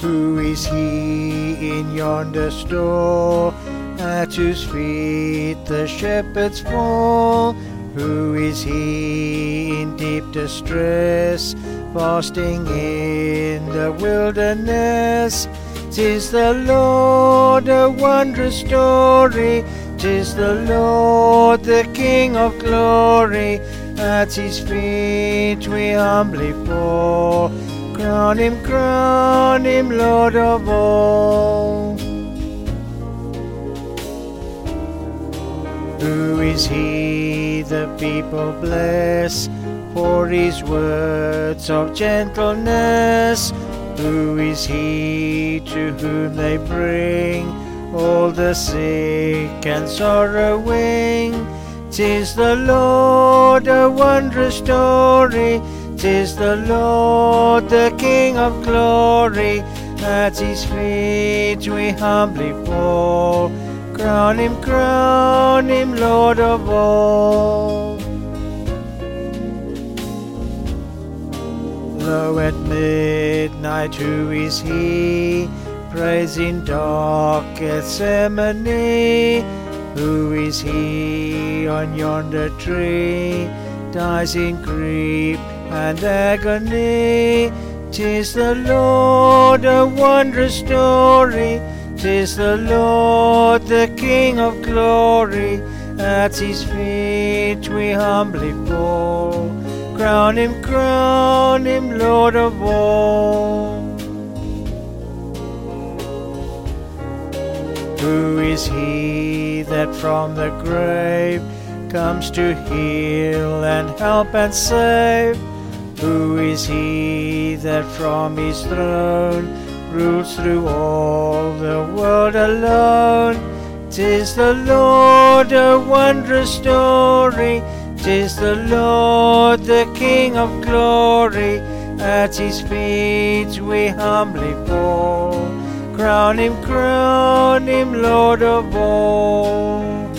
Who is he in yonder store, at whose feet the shepherds fall? Who is he in deep distress, fasting in the wilderness? 'Tis the Lord, a wondrous story. 'Tis the Lord, the King of glory. At his feet we humbly fall. Crown him, Lord of all. Who is he the people bless, for his words of gentleness? Who is he to whom they bring all the sick and sorrowing? 'Tis the Lord, a wondrous story. 'Tis the Lord, the King of glory. At his feet we humbly fall. Crown him, Lord of all. Lo, at midnight who is he? Prays in dark Gethsemane. Who is he on yonder tree? Dies in grief and agony. 'Tis the Lord, a wondrous story. 'Tis the Lord, the King of glory. At his feet we humbly fall. Crown him, Lord of all. Who is he that from the grave comes to heal and help and save? Who is he that from his throne rules through all the world alone? 'Tis the Lord, a wondrous story. 'Tis the Lord, the King of glory. At his feet we humbly fall. Crown him, Lord of all.